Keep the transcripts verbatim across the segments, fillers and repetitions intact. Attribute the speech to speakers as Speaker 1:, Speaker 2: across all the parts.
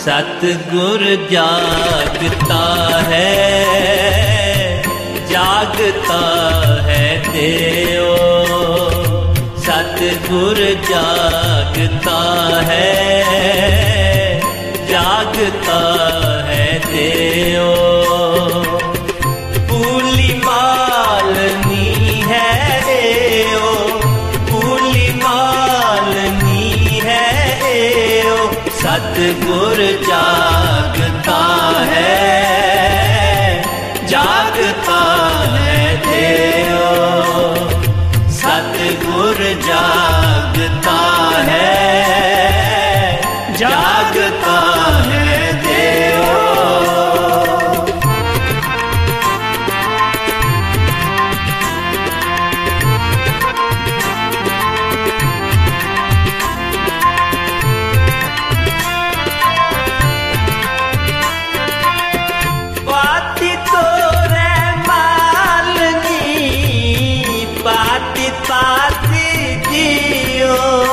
Speaker 1: सतगुर जागता है, जागता है देव। सतगुर जागता है, जागता है देव। फूली मालनी है देव, फूली मालनी है देव। सतगुर जागता है, जागता है देव। सतगुर जागता है, जागता है देव। पाती तो रे मालनी, पाती पाती जियो।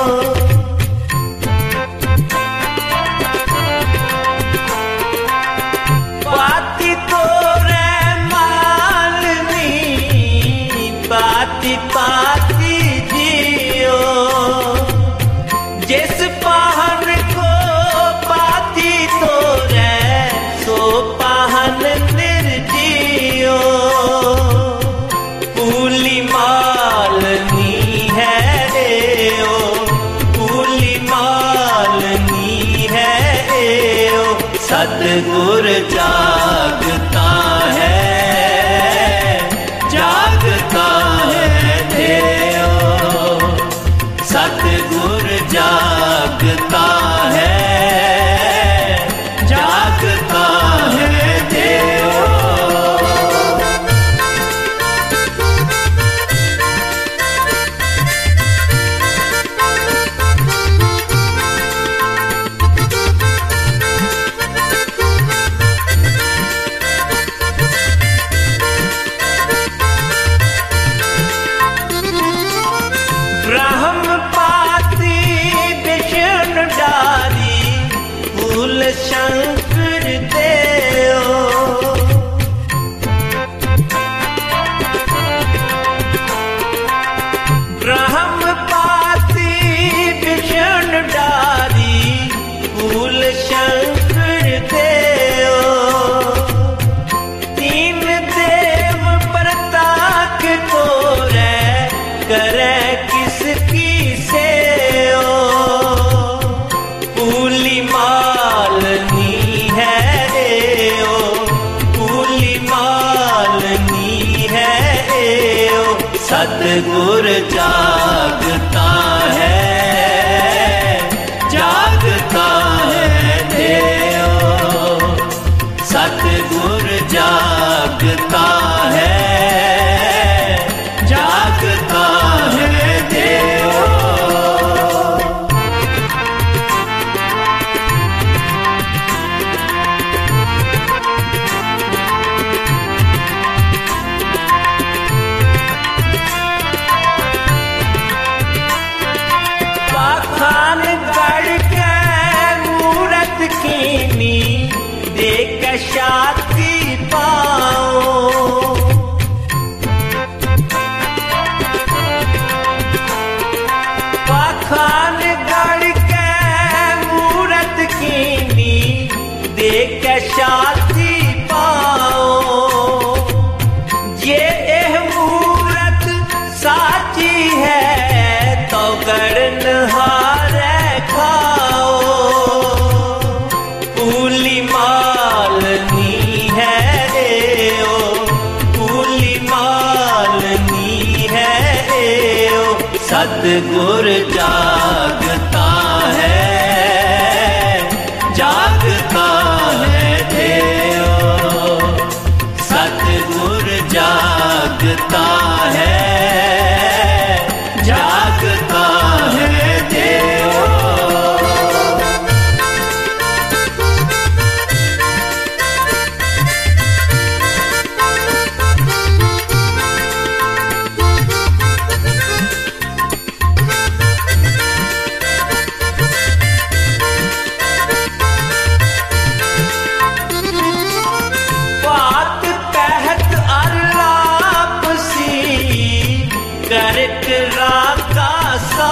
Speaker 1: पाती तो रे मालनी, पाती पाती जियो। जिस पाहन को पाती तो रे, सो पाहन निर्जियो। फूली मालनी है देव, फूली मालनी है देव। सतगुर जागता है, जागता है देव। सतगुर जागता है, जागता है देव। ब्रह्म पाती विष्णु डारी, फूल शंकर देव। ब्रह्म पाती विष्णु डारी, फूल शंकर देव। तीन देव प्रताप को रे, करे किसकी सेव। फूली मालनी है देव, फूली मालनी है देव। सतगुर जागता है, जागता है देव। सतगुर जागता है, जागता है देव। पाखान गढ़ के मूरत कीनी, देख शाती पाओ। पाखान गढ़ के मूरत कीनी, देख शाती पाओ। ये एह मूरत साची है, तो गढ़ हारे खाओ। फूली मालनी है देव, फूली मालनी है देव। सतगुर जागता है, जागता है देव। सतगुर जागता है, जागता है देव। करक राका सा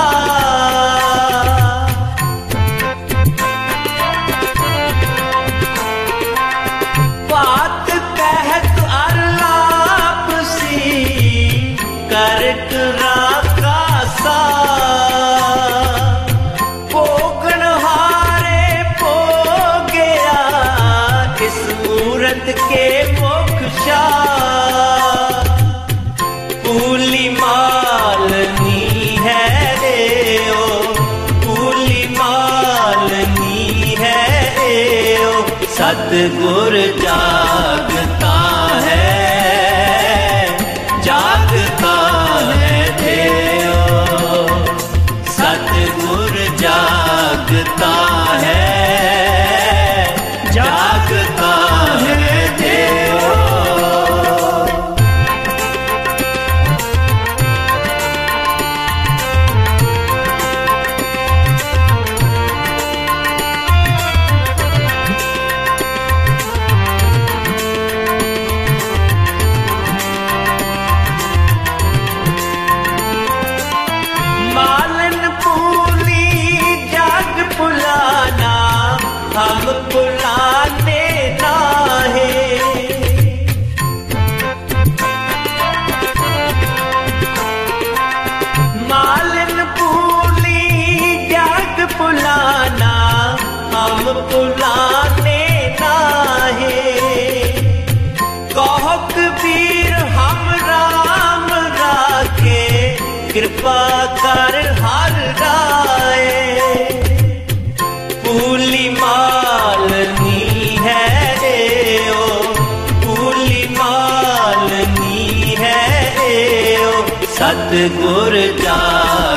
Speaker 1: बात कहत अलाप सी करक राका सा पोगण हारे पो गया इस मूरत के मोक्षा पूली मालनी है देओ पूली मालनी है देओ सतगुर जागता है जागता है देओ सतगुर जागता है जागता है देओ हम बुलाने ना है मालन पूली जग बुलाना हम बुलाने ना है कहो कबीर हम राम राखे कृपा कर हर राय पूली मालनी है देओ पूली मालनी है देओ सतगुर जा